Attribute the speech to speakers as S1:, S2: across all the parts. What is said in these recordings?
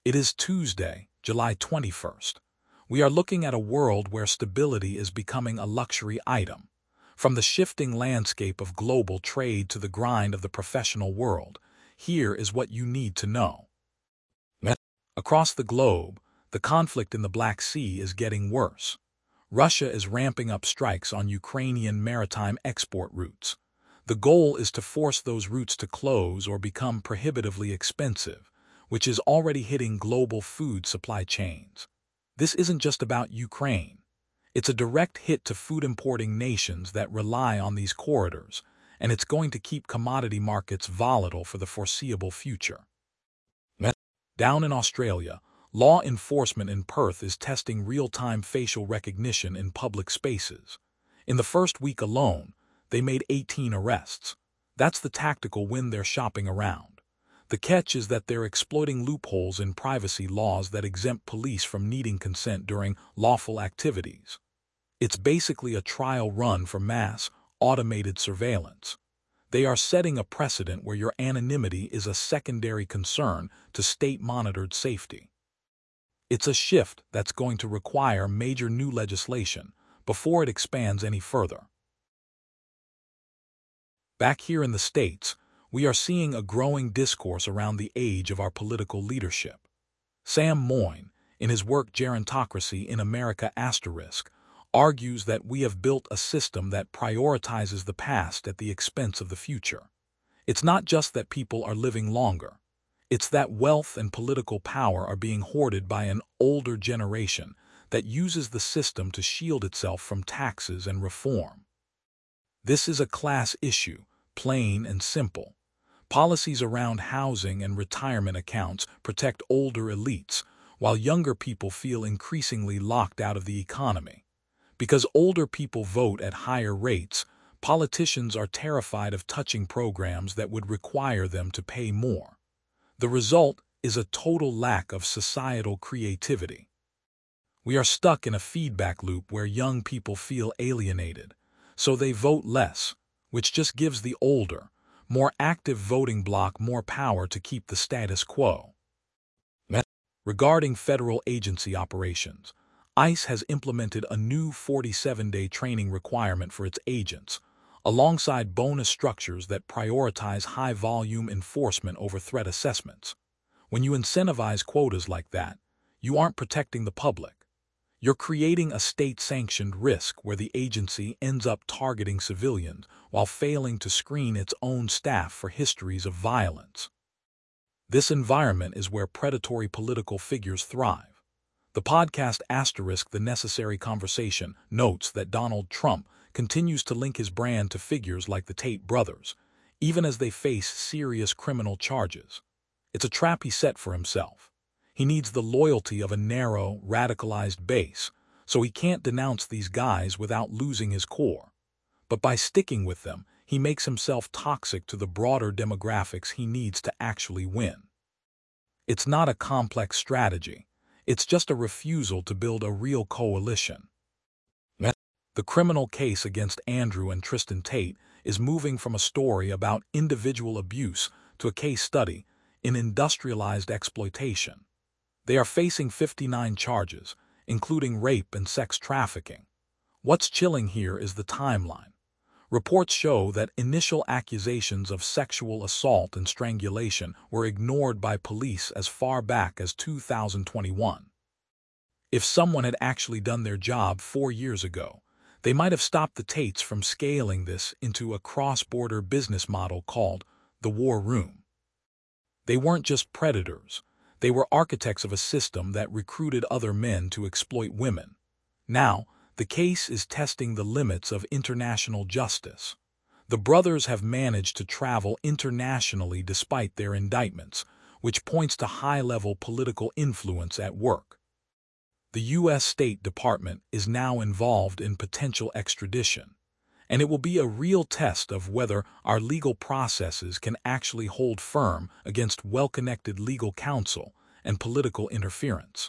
S1: It is Tuesday, July 21st. We are looking at a world where stability is becoming a luxury item. From the shifting landscape of global trade to the grind of the professional world, here is what you need to know. Across the globe, the conflict in the Black Sea is getting worse. Russia is ramping up strikes on Ukrainian maritime export routes. The goal is to force those routes to close or become prohibitively expensive, which is already hitting global food supply chains. This isn't just about Ukraine. It's a direct hit to food-importing nations that rely on these corridors, and it's going to keep commodity markets volatile for the foreseeable future. Down in Australia, law enforcement in Perth is testing real-time facial recognition in public spaces. In the first week alone, they made 18 arrests. That's the tactical win they're shopping around. The catch is that they're exploiting loopholes in privacy laws that exempt police from needing consent during lawful activities. It's basically a trial run for mass, automated surveillance. They are setting a precedent where your anonymity is a secondary concern to state-monitored safety. It's a shift that's going to require major new legislation before it expands any further. Back here in the States, we are seeing a growing discourse around the age of our political leadership. Sam Moyn, in his work Gerontocracy in America*, argues that we have built a system that prioritizes the past at the expense of the future. It's not just that people are living longer. It's that wealth and political power are being hoarded by an older generation that uses the system to shield itself from taxes and reform. This is a class issue, plain and simple. Policies around housing and retirement accounts protect older elites, while younger people feel increasingly locked out of the economy. Because older people vote at higher rates, politicians are terrified of touching programs that would require them to pay more. The result is a total lack of societal creativity. We are stuck in a feedback loop where young people feel alienated, so they vote less, which just gives the older, more active voting bloc more power to keep the status quo. Regarding federal agency operations, ICE has implemented a new 47-day training requirement for its agents, alongside bonus structures that prioritize high-volume enforcement over threat assessments. When you incentivize quotas like that, you aren't protecting the public. You're creating a state-sanctioned risk where the agency ends up targeting civilians while failing to screen its own staff for histories of violence. This environment is where predatory political figures thrive. The podcast *The Necessary Conversation notes that Donald Trump continues to link his brand to figures like the Tate brothers, even as they face serious criminal charges. It's a trap he set for himself. He needs the loyalty of a narrow, radicalized base, so he can't denounce these guys without losing his core. But by sticking with them, he makes himself toxic to the broader demographics he needs to actually win. It's not a complex strategy. It's just a refusal to build a real coalition. The criminal case against Andrew and Tristan Tate is moving from a story about individual abuse to a case study in industrialized exploitation. They are facing 59 charges, including rape and sex trafficking. What's chilling here is the timeline. Reports show that initial accusations of sexual assault and strangulation were ignored by police as far back as 2021. If someone had actually done their job 4 years ago, they might have stopped the Tates from scaling this into a cross-border business model called the War Room. They weren't just predators. They were architects of a system that recruited other men to exploit women. Now, the case is testing the limits of international justice. The brothers have managed to travel internationally despite their indictments, which points to high-level political influence at work. The U.S. State Department is now involved in potential extradition, and it will be a real test of whether our legal processes can actually hold firm against well-connected legal counsel and political interference.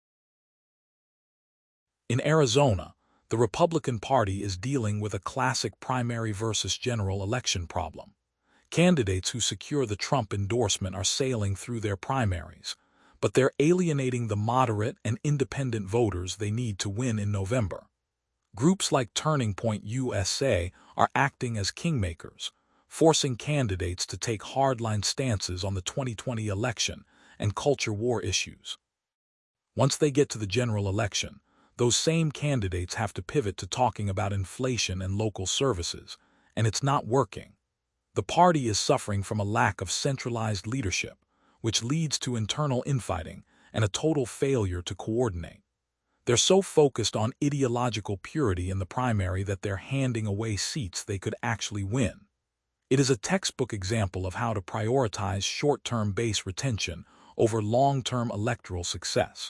S1: In Arizona, the Republican Party is dealing with a classic primary versus general election problem. Candidates who secure the Trump endorsement are sailing through their primaries, but they're alienating the moderate and independent voters they need to win in November. Groups like Turning Point USA are acting as kingmakers, forcing candidates to take hardline stances on the 2020 election and culture war issues. Once they get to the general election, those same candidates have to pivot to talking about inflation and local services, and it's not working. The party is suffering from a lack of centralized leadership, which leads to internal infighting and a total failure to coordinate. They're so focused on ideological purity in the primary that they're handing away seats they could actually win. It is a textbook example of how to prioritize short-term base retention over long-term electoral success.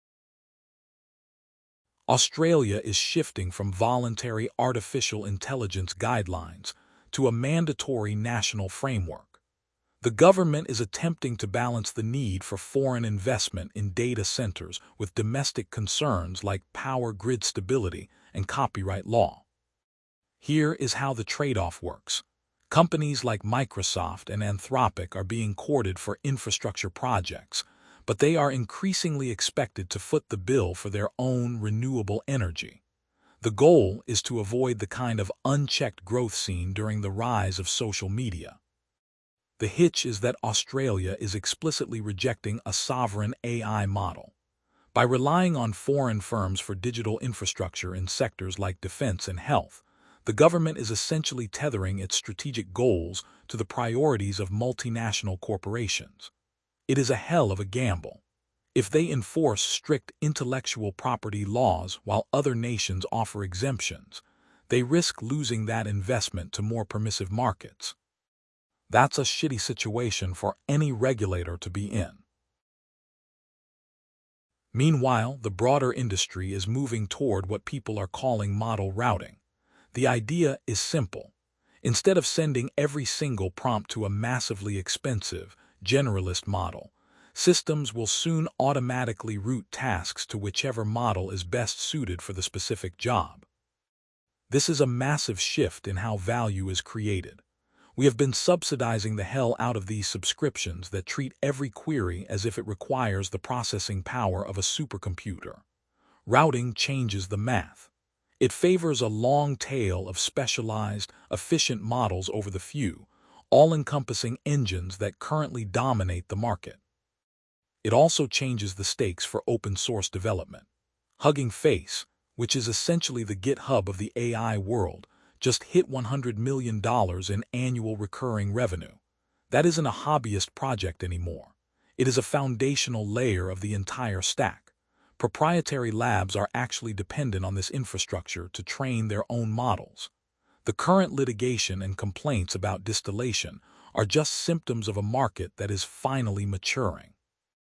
S1: Australia is shifting from voluntary artificial intelligence guidelines to a mandatory national framework. The government is attempting to balance the need for foreign investment in data centers with domestic concerns like power grid stability and copyright law. Here is how the trade-off works. Companies like Microsoft and Anthropic are being courted for infrastructure projects, but they are increasingly expected to foot the bill for their own renewable energy. The goal is to avoid the kind of unchecked growth seen during the rise of social media. The hitch is that Australia is explicitly rejecting a sovereign AI model. By relying on foreign firms for digital infrastructure in sectors like defense and health, the government is essentially tethering its strategic goals to the priorities of multinational corporations. It is a hell of a gamble. If they enforce strict intellectual property laws while other nations offer exemptions, they risk losing that investment to more permissive markets. That's a shitty situation for any regulator to be in. Meanwhile, the broader industry is moving toward what people are calling model routing. The idea is simple. Instead of sending every single prompt to a massively expensive, generalist model, systems will soon automatically route tasks to whichever model is best suited for the specific job. This is a massive shift in how value is created. We have been subsidizing the hell out of these subscriptions that treat every query as if it requires the processing power of a supercomputer. Routing changes the math. It favors a long tail of specialized, efficient models over the few, all-encompassing engines that currently dominate the market. It also changes the stakes for open-source development. Hugging Face, which is essentially the GitHub of the AI world, just hit $100 million in annual recurring revenue. That isn't a hobbyist project anymore. It is a foundational layer of the entire stack. Proprietary labs are actually dependent on this infrastructure to train their own models. The current litigation and complaints about distillation are just symptoms of a market that is finally maturing.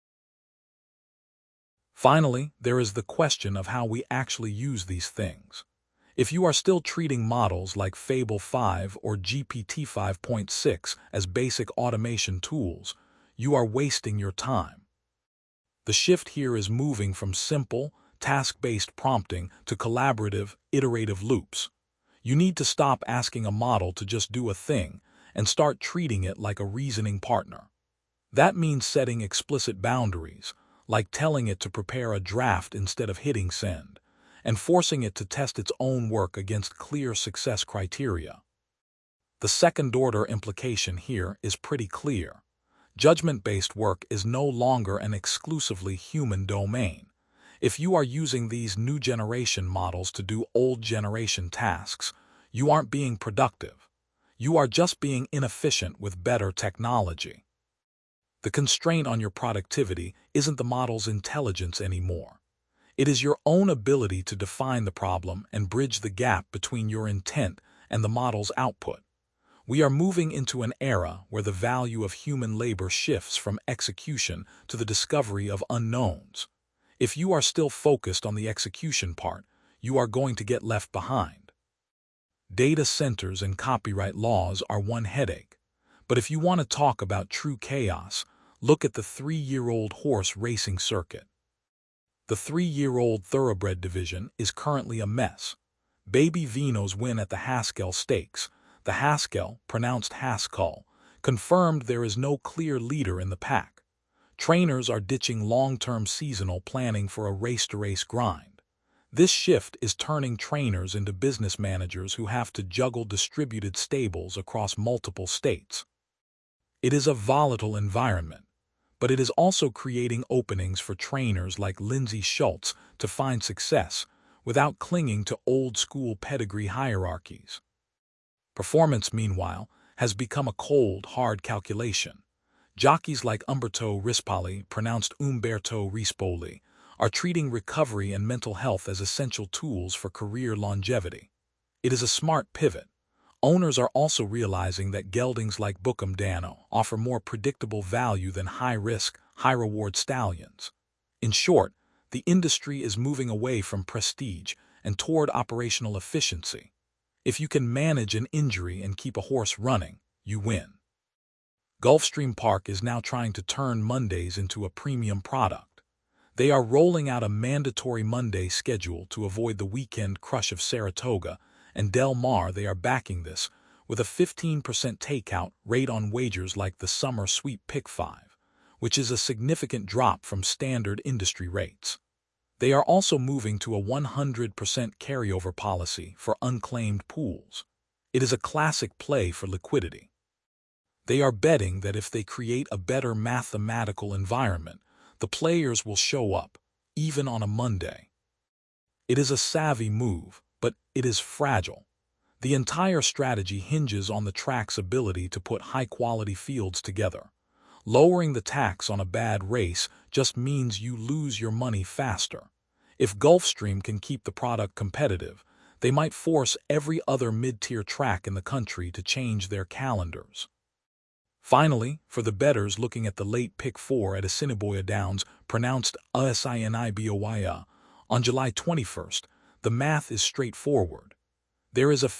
S1: Finally, there is the question of how we actually use these things. If you are still treating models like Fable 5 or GPT 5.6 as basic automation tools, you are wasting your time. The shift here is moving from simple, task-based prompting to collaborative, iterative loops. You need to stop asking a model to just do a thing and start treating it like a reasoning partner. That means setting explicit boundaries, like telling it to prepare a draft instead of hitting send, and forcing it to test its own work against clear success criteria. The second-order implication here is pretty clear. Judgment-based work is no longer an exclusively human domain. If you are using these new generation models to do old generation tasks, you aren't being productive. You are just being inefficient with better technology. The constraint on your productivity isn't the model's intelligence anymore. It is your own ability to define the problem and bridge the gap between your intent and the model's output. We are moving into an era where the value of human labor shifts from execution to the discovery of unknowns. If you are still focused on the execution part, you are going to get left behind. Data centers and copyright laws are one headache, but if you want to talk about true chaos, look at the 3-year-old horse racing circuit. The 3-year-old thoroughbred division is currently a mess. Baby Vino's win at the Haskell Stakes, the Haskell, pronounced Haskell, confirmed there is no clear leader in the pack. Trainers are ditching long-term seasonal planning for a race-to-race grind. This shift is turning trainers into business managers who have to juggle distributed stables across multiple states. It is a volatile environment, but it is also creating openings for trainers like Lindsay Schultz to find success without clinging to old-school pedigree hierarchies. Performance, meanwhile, has become a cold, hard calculation. Jockeys like Umberto Rispoli, pronounced Umberto Rispoli, are treating recovery and mental health as essential tools for career longevity. It is a smart pivot. Owners are also realizing that geldings like Buckham Dano offer more predictable value than high-risk, high-reward stallions. In short, the industry is moving away from prestige and toward operational efficiency. If you can manage an injury and keep a horse running, you win. Gulfstream Park is now trying to turn Mondays into a premium product. They are rolling out a mandatory Monday schedule to avoid the weekend crush of Saratoga, and Del Mar. They are backing this with a 15% takeout rate on wagers like the Summer Sweep Pick 5, which is a significant drop from standard industry rates. They are also moving to a 100% carryover policy for unclaimed pools. It is a classic play for liquidity. They are betting that if they create a better mathematical environment, the players will show up, even on a Monday. It is a savvy move, but it is fragile. The entire strategy hinges on the track's ability to put high-quality fields together. Lowering the tax on a bad race just means you lose your money faster. If Gulfstream can keep the product competitive, they might force every other mid-tier track in the country to change their calendars. Finally, for the bettors looking at the late pick 4 at Assiniboia Downs, pronounced Asiniboia, on July 21st, the math is straightforward. There is a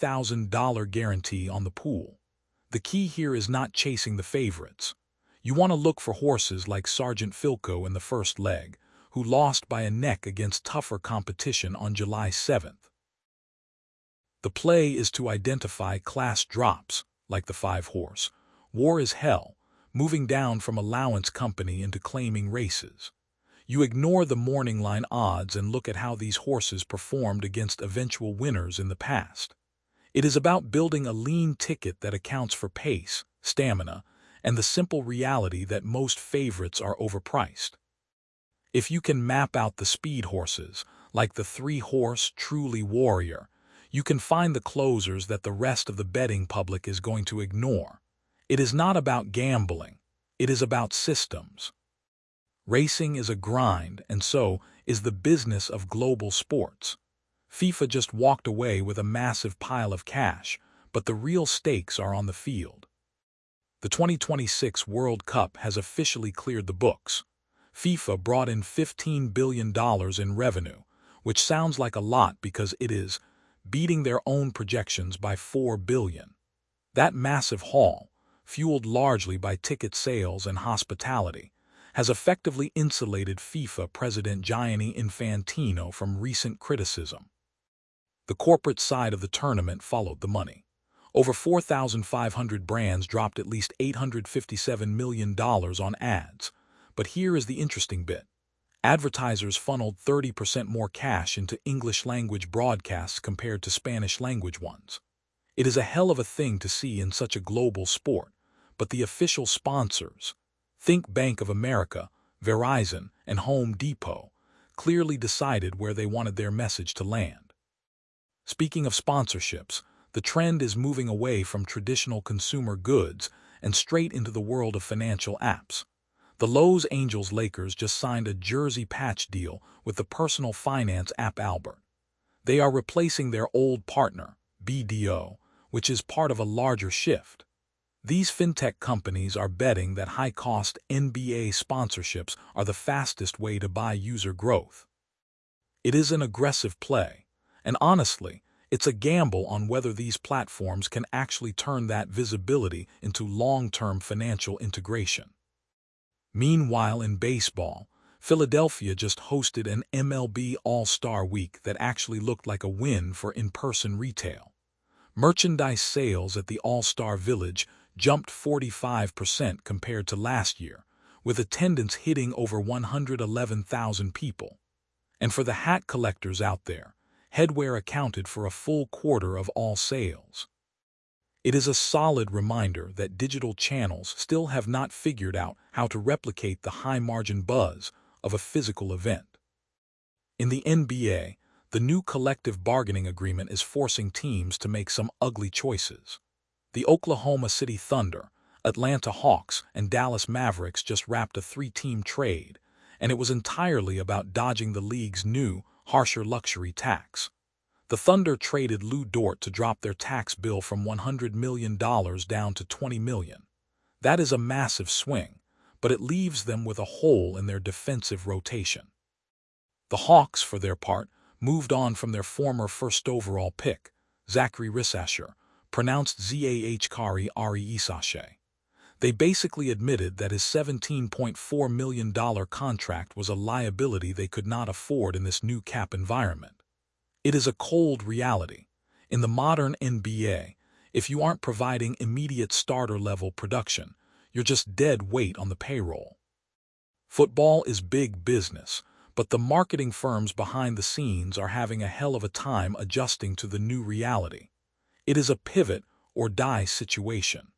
S1: $50,000 guarantee on the pool. The key here is not chasing the favorites. You want to look for horses like Sergeant Filco in the first leg, who lost by a neck against tougher competition on July 7th. The play is to identify class drops, like the 5-horse. War is Hell, moving down from allowance company into claiming races. You ignore the morning line odds and look at how these horses performed against eventual winners in the past. It is about building a lean ticket that accounts for pace, stamina, and the simple reality that most favorites are overpriced. If you can map out the speed horses, like the 3-horse Truly Warrior, you can find the closers that the rest of the betting public is going to ignore. It is not about gambling. It is about systems. Racing is a grind, and so is the business of global sports. FIFA just walked away with a massive pile of cash, but the real stakes are on the field. The 2026 World Cup has officially cleared the books. FIFA brought in $15 billion in revenue, which sounds like a lot because it is, beating their own projections by $4 billion. That massive haul, fueled largely by ticket sales and hospitality, has effectively insulated FIFA President Gianni Infantino from recent criticism. The corporate side of the tournament followed the money. Over 4,500 brands dropped at least $857 million on ads. But here is the interesting bit. Advertisers funneled 30% more cash into English-language broadcasts compared to Spanish-language ones. It is a hell of a thing to see in such a global sport, but the official sponsors, think Bank of America, Verizon, and Home Depot, clearly decided where they wanted their message to land. Speaking of sponsorships, the trend is moving away from traditional consumer goods and straight into the world of financial apps. The Los Angeles Lakers just signed a jersey patch deal with the personal finance app Albert. They are replacing their old partner, BDO, which is part of a larger shift. These fintech companies are betting that high-cost NBA sponsorships are the fastest way to buy user growth. It is an aggressive play, and honestly, it's a gamble on whether these platforms can actually turn that visibility into long-term financial integration. Meanwhile, in baseball, Philadelphia just hosted an MLB All-Star Week that actually looked like a win for in-person retail. Merchandise sales at the All-Star Village jumped 45% compared to last year, with attendance hitting over 111,000 people. And for the hat collectors out there, headwear accounted for a full quarter of all sales. It is a solid reminder that digital channels still have not figured out how to replicate the high-margin buzz of a physical event. In the NBA, the new collective bargaining agreement is forcing teams to make some ugly choices. The Oklahoma City Thunder, Atlanta Hawks, and Dallas Mavericks just wrapped a 3-team trade, and it was entirely about dodging the league's new, harsher luxury tax. The Thunder traded Lou Dort to drop their tax bill from $100 million down to $20 million. That is a massive swing, but it leaves them with a hole in their defensive rotation. The Hawks, for their part, moved on from their former first overall pick, Zachary Risasher, pronounced Zachary Risashe. They basically admitted that his $17.4 million contract was a liability they could not afford in this new cap environment. It is a cold reality. In the modern NBA, if you aren't providing immediate starter-level production, you're just dead weight on the payroll. Football is big business, but the marketing firms behind the scenes are having a hell of a time adjusting to the new reality. It is a pivot-or-die situation.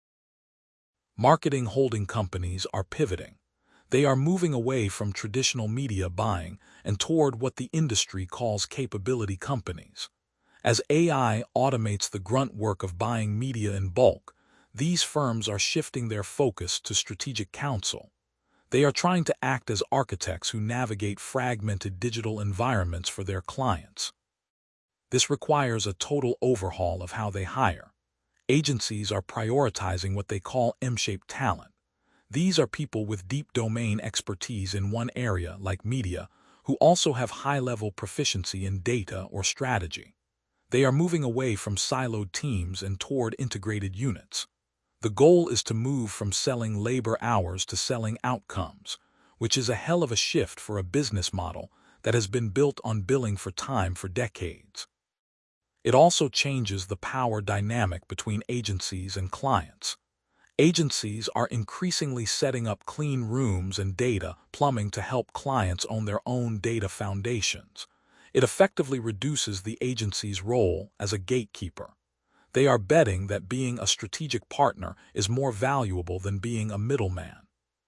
S1: Marketing holding companies are pivoting. They are moving away from traditional media buying and toward what the industry calls capability companies. As AI automates the grunt work of buying media in bulk, these firms are shifting their focus to strategic counsel. They are trying to act as architects who navigate fragmented digital environments for their clients. This requires a total overhaul of how they hire. Agencies are prioritizing what they call M-shaped talent. These are people with deep domain expertise in one area, like media, who also have high-level proficiency in data or strategy. They are moving away from siloed teams and toward integrated units. The goal is to move from selling labor hours to selling outcomes, which is a hell of a shift for a business model that has been built on billing for time for decades. It also changes the power dynamic between agencies and clients. Agencies are increasingly setting up clean rooms and data plumbing to help clients own their own data foundations. It effectively reduces the agency's role as a gatekeeper. They are betting that being a strategic partner is more valuable than being a middleman.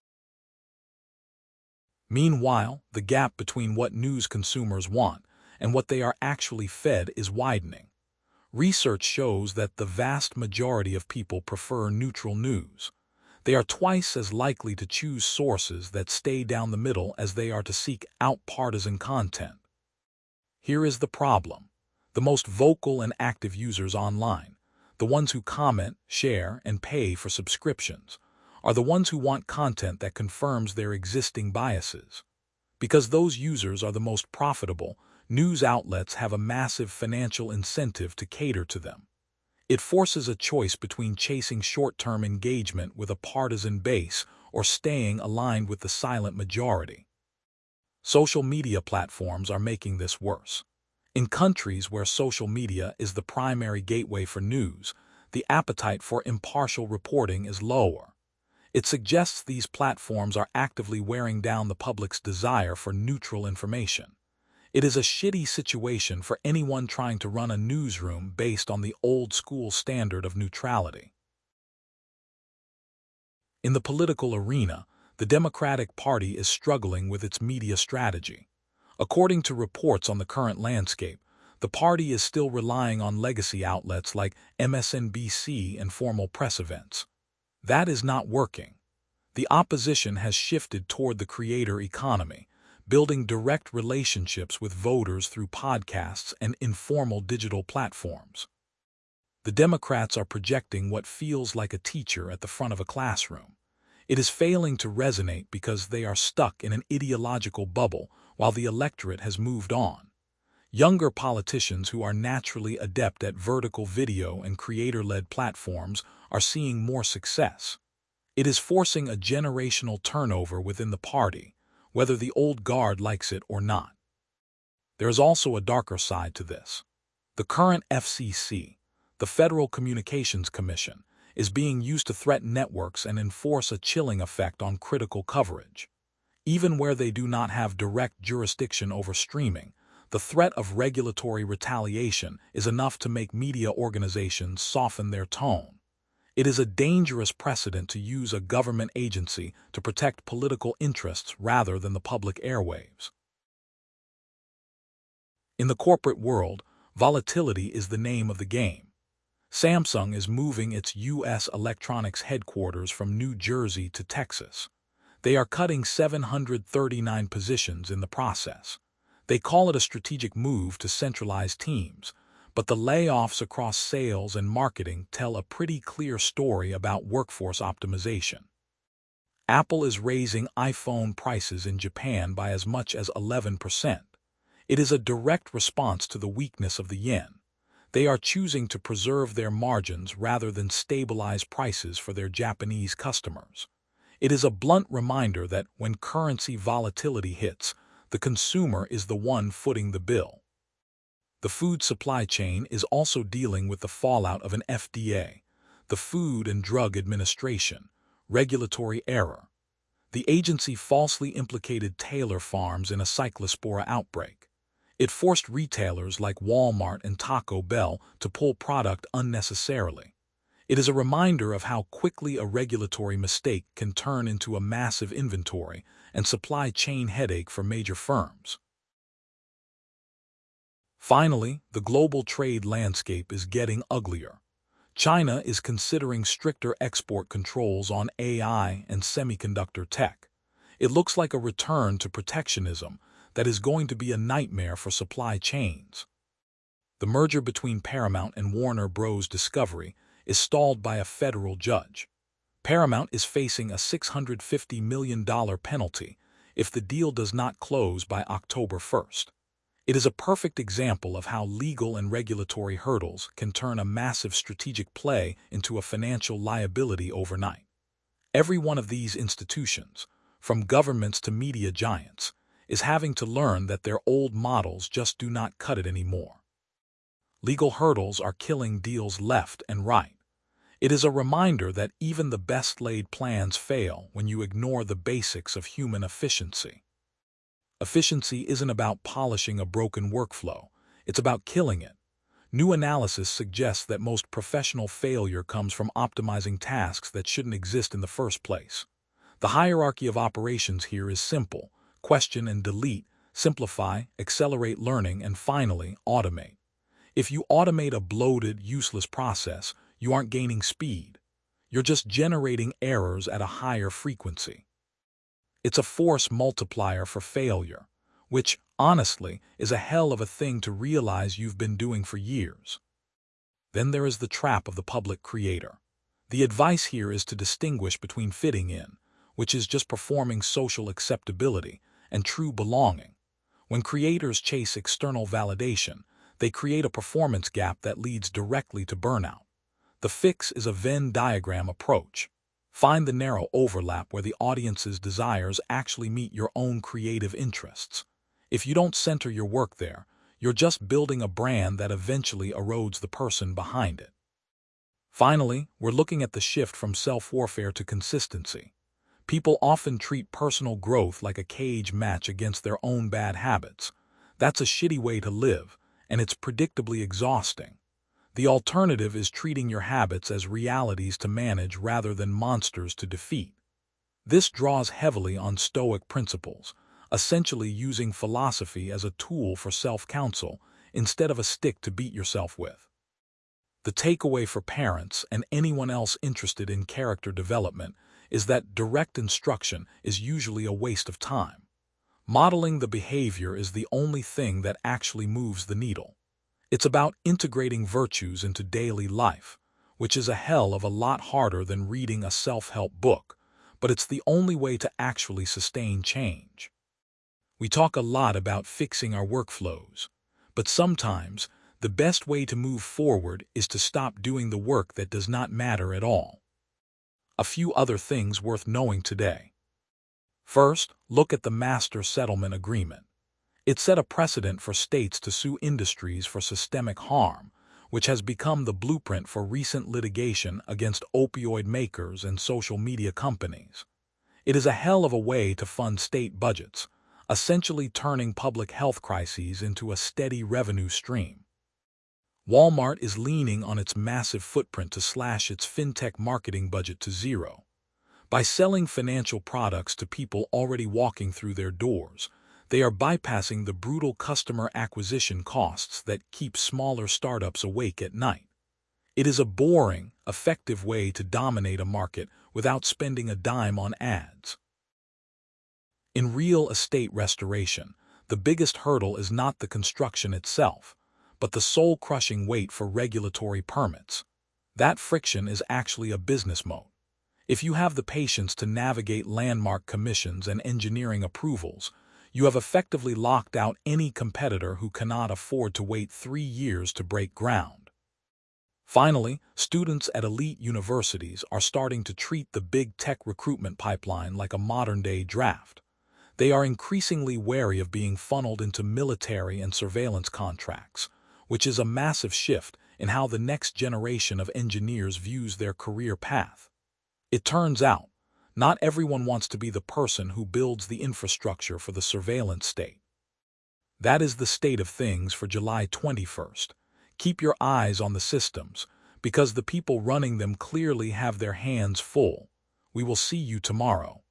S1: Meanwhile, the gap between what news consumers want and what they are actually fed is widening. Research shows that the vast majority of people prefer neutral news. They are twice as likely to choose sources that stay down the middle as they are to seek out partisan content. Here is the problem. The most vocal and active users online, the ones who comment, share, and pay for subscriptions, are the ones who want content that confirms their existing biases. Because those users are the most profitable, news outlets have a massive financial incentive to cater to them. It forces a choice between chasing short-term engagement with a partisan base or staying aligned with the silent majority. Social media platforms are making this worse. In countries where social media is the primary gateway for news, the appetite for impartial reporting is lower. It suggests these platforms are actively wearing down the public's desire for neutral information. It is a shitty situation for anyone trying to run a newsroom based on the old-school standard of neutrality. In the political arena, the Democratic Party is struggling with its media strategy. According to reports on the current landscape, the party is still relying on legacy outlets like MSNBC and formal press events. That is not working. The opposition has shifted toward the creator economy, building direct relationships with voters through podcasts and informal digital platforms. The Democrats are projecting what feels like a teacher at the front of a classroom. It is failing to resonate because they are stuck in an ideological bubble while the electorate has moved on. Younger politicians who are naturally adept at vertical video and creator-led platforms are seeing more success. It is forcing a generational turnover within the party, whether the old guard likes it or not. There is also a darker side to this. The current FCC, the Federal Communications Commission, is being used to threaten networks and enforce a chilling effect on critical coverage. Even where they do not have direct jurisdiction over streaming, the threat of regulatory retaliation is enough to make media organizations soften their tone. It is a dangerous precedent to use a government agency to protect political interests rather than the public airwaves. In the corporate world, volatility is the name of the game. Samsung is moving its U.S. electronics headquarters from New Jersey to Texas. They are cutting 739 positions in the process. They call it a strategic move to centralize teams, but the layoffs across sales and marketing tell a pretty clear story about workforce optimization. Apple is raising iPhone prices in Japan by as much as 11%. It is a direct response to the weakness of the yen. They are choosing to preserve their margins rather than stabilize prices for their Japanese customers. It is a blunt reminder that when currency volatility hits, the consumer is the one footing the bill. The food supply chain is also dealing with the fallout of an FDA, the Food and Drug Administration, regulatory error. The agency falsely implicated Taylor Farms in a cyclospora outbreak. It forced retailers like Walmart and Taco Bell to pull product unnecessarily. It is a reminder of how quickly a regulatory mistake can turn into a massive inventory and supply chain headache for major firms. Finally, the global trade landscape is getting uglier. China is considering stricter export controls on AI and semiconductor tech. It looks like a return to protectionism that is going to be a nightmare for supply chains. The merger between Paramount and Warner Bros. Discovery is stalled by a federal judge. Paramount is facing a $650 million penalty if the deal does not close by October 1st. It is a perfect example of how legal and regulatory hurdles can turn a massive strategic play into a financial liability overnight. Every one of these institutions, from governments to media giants, is having to learn that their old models just do not cut it anymore. Legal hurdles are killing deals left and right. It is a reminder that even the best-laid plans fail when you ignore the basics of human efficiency. Efficiency isn't about polishing a broken workflow, it's about killing it. New analysis suggests that most professional failure comes from optimizing tasks that shouldn't exist in the first place. The hierarchy of operations here is simple: question and delete, simplify, accelerate learning, and finally, automate. If you automate a bloated, useless process, you aren't gaining speed. You're just generating errors at a higher frequency. It's a force multiplier for failure, which, honestly, is a hell of a thing to realize you've been doing for years. Then there is the trap of the public creator. The advice here is to distinguish between fitting in, which is just performing social acceptability, and true belonging. When creators chase external validation, they create a performance gap that leads directly to burnout. The fix is a Venn diagram approach. Find the narrow overlap where the audience's desires actually meet your own creative interests. If you don't center your work there, you're just building a brand that eventually erodes the person behind it. Finally, we're looking at the shift from self-warfare to consistency. People often treat personal growth like a cage match against their own bad habits. That's a shitty way to live, and it's predictably exhausting. The alternative is treating your habits as realities to manage rather than monsters to defeat. This draws heavily on Stoic principles, essentially using philosophy as a tool for self-counsel instead of a stick to beat yourself with. The takeaway for parents and anyone else interested in character development is that direct instruction is usually a waste of time. Modeling the behavior is the only thing that actually moves the needle. It's about integrating virtues into daily life, which is a hell of a lot harder than reading a self-help book, but it's the only way to actually sustain change. We talk a lot about fixing our workflows, but sometimes the best way to move forward is to stop doing the work that does not matter at all. A few other things worth knowing today. First, look at the Master Settlement Agreement. It set a precedent for states to sue industries for systemic harm, which has become the blueprint for recent litigation against opioid makers and social media companies. It is a hell of a way to fund state budgets, essentially turning public health crises into a steady revenue stream. Walmart is leaning on its massive footprint to slash its fintech marketing budget to zero. By selling financial products to people already walking through their doors, they are bypassing the brutal customer acquisition costs that keep smaller startups awake at night. It is a boring, effective way to dominate a market without spending a dime on ads. In real estate restoration, the biggest hurdle is not the construction itself, but the soul-crushing wait for regulatory permits. That friction is actually a business moat. If you have the patience to navigate landmark commissions and engineering approvals, you have effectively locked out any competitor who cannot afford to wait 3 years to break ground. Finally, students at elite universities are starting to treat the big tech recruitment pipeline like a modern-day draft. They are increasingly wary of being funneled into military and surveillance contracts, which is a massive shift in how the next generation of engineers views their career path. It turns out, not everyone wants to be the person who builds the infrastructure for the surveillance state. That is the state of things for July 21st. Keep your eyes on the systems, because the people running them clearly have their hands full. We will see you tomorrow.